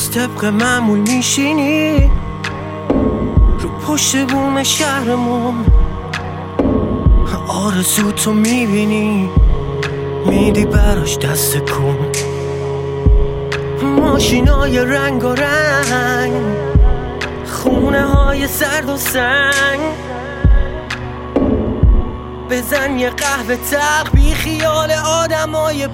روز طبق معمول میشینی رو پشت بوم شهرمون، آرزو تو میبینی میدی براش دست کن. ماشینای رنگ و رنگ، خونه های سرد و سنگ، بزن یه قهوه تلخ بی خیال آدمای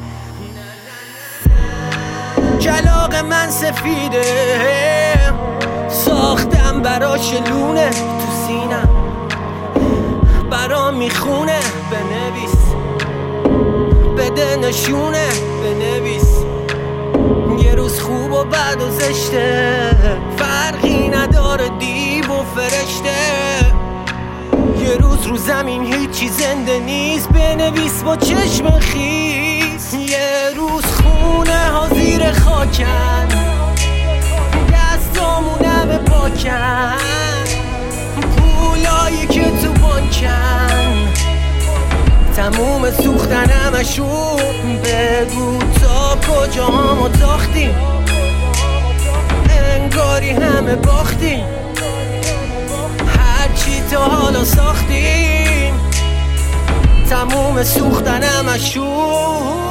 کلاغ من سفیده، ساختم براش لونه تو سینم برام میخونه. بنویس بده نشونه، بنویس یه روز خوب و بد و زشته، فرقی نداره دیو و فرشته. یه روز رو زمین هیچی زنده نیست، بنویس با چشم خیس. یه روز خونه ها زیر خاکن، دستامونم پاکن، پولایی که تو بانکن تموم سوختنمشون. بگو تا کجا همو تاختیم، انگاری همه باختیم، هرچی تا حالا ساختیم تموم سوختنمشون.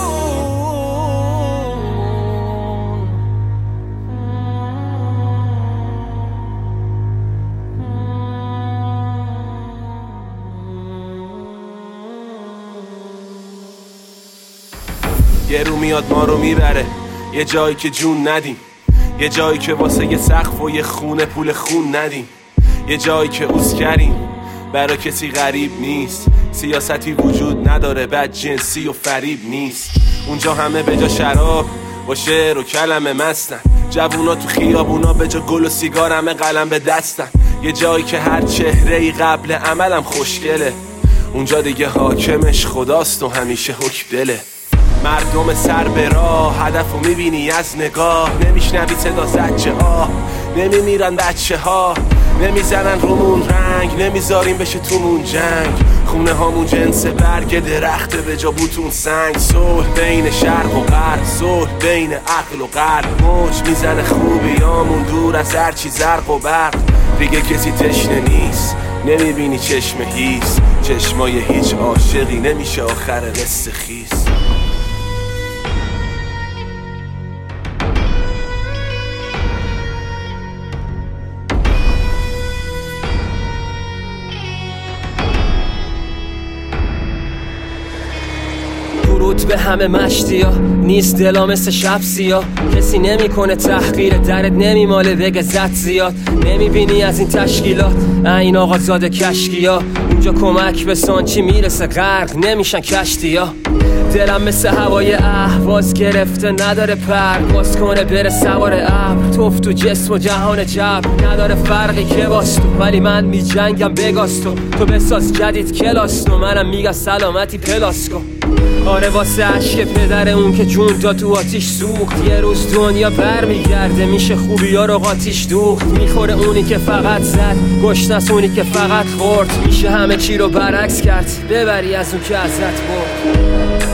یه رو میاد ما رو میبره یه جایی که جون ندیم، یه جایی که واسه یه سقف و یه خونه پول خون ندیم، یه جایی که اوزگریم برا کسی غریب نیست، سیاستی وجود نداره بد جنسی و فریب نیست. اونجا همه به جا شراب با شعر و کلمه مستن، جوونا تو خیابونا به جا گل و سیگار همه قلم به دستن، یه جایی که هر چهره‌ای قبل عملم خوشگله، اونجا دیگه حاکمش خداست و همیشه حکم دله. مردم سر به راه، هدفو میبینی از نگاه، نمیشنوی صدا زجه ها، نمیمیرن بچه ها، نمیزنن رومون رنگ، نمیذاریم بشه تومون جنگ. خونه هامون جنس برگ درخته به جا بوتون سنگ. صلح بین شرق و غرب، صلح بین عقل و قلب، موج میزنه خوبیامون دور از هرچی زرق و برق. دیگه کسی تشنه نیست، نمیبینی چشم هیس، چشمای هیچ عاشقی نمیشه آخر قصه خیس. درود به همه مشتیا، نیست دلا مثل شب سیا، کسی نمیکنه تحقیر درت نمیماله بگه زد زیاد. نمیبینی از این تشکیلات این آقا زاده کشکیا، اونجا کمک به سانچی میرسه غرق نمیشن کشتیا. دلم مثل هوای اهواز گرفته نداره پرواز کنه بره سوار ابر، توف تو جسم و جهان جبر نداره فرقی که باز تو، ولی من می جنگم بگاز تو بساز جدید کلاس تو، منم میگم سلامتی پلاس کن. آره واسه عشق پدر اون که جون داد تو آتیش سوخت، یه روز دنیا برمیگرده میشه خوبی ها رو قاتیش دوخت. میخوره اونی که فقط زد، گشنس اونی که فقط خورد، میشه همه چی رو برعکس کرد ببری از اون که ازت برد.